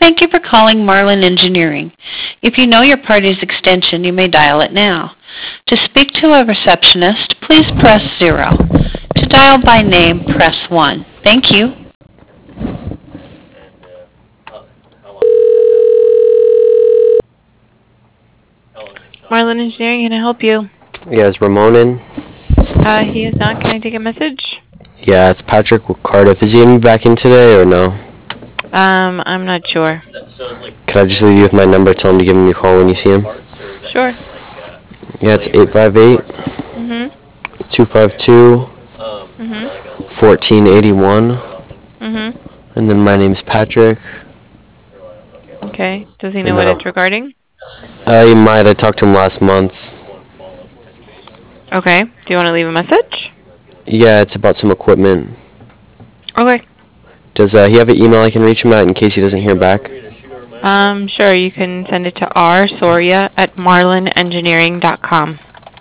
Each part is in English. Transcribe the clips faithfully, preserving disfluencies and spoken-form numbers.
Thank you for calling Marlin Engineering. If you know your party's extension, you may dial it now. To speak to a receptionist, please press zero. To dial by name, press one. Thank you. Marlin Engineering, can I help you? Yeah, is Ramon in? Uh, he is not. Can I take a message? Yeah, it's Patrick with Cardiff. Is he gonna be back in today or no? Um, I'm not sure. Can I just leave you with my number? Tell him to give me a call when you see him. Sure. Yeah, it's eight five eight, Mhm. two five two, Mhm. fourteen eighty-one. Mhm. And then my name's Patrick. Okay. Does he know And what uh, it's regarding? uh, he might. I talked to him last month. Okay. Do you want to leave a message? Yeah, it's about some equipment. Okay. Does uh, he have an email I can reach him at in case he doesn't hear back? Um, sure. You can send it to r soria at marlin engineering dot com.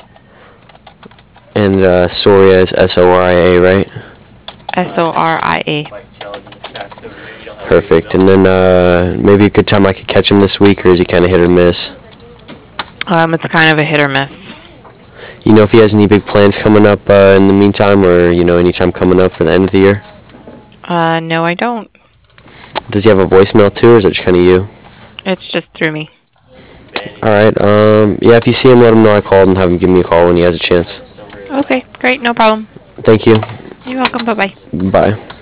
And uh, Soria is S O R I A, right? S O R I A. Perfect. And then uh, maybe a good time I could catch him this week, or is he kind of hit or miss? Um, it's kind of a hit or miss. You know if he has any big plans coming up uh, in the meantime, or, you know, any time coming up for the end of the year? Uh, no, I don't. Does he have a voicemail too, or is it just kind of you? It's just through me. Alright, um, yeah, if you see him, let him know I called and have him give me a call when he has a chance. Okay, great. No problem. Thank you. You're welcome. Bye-bye. Bye.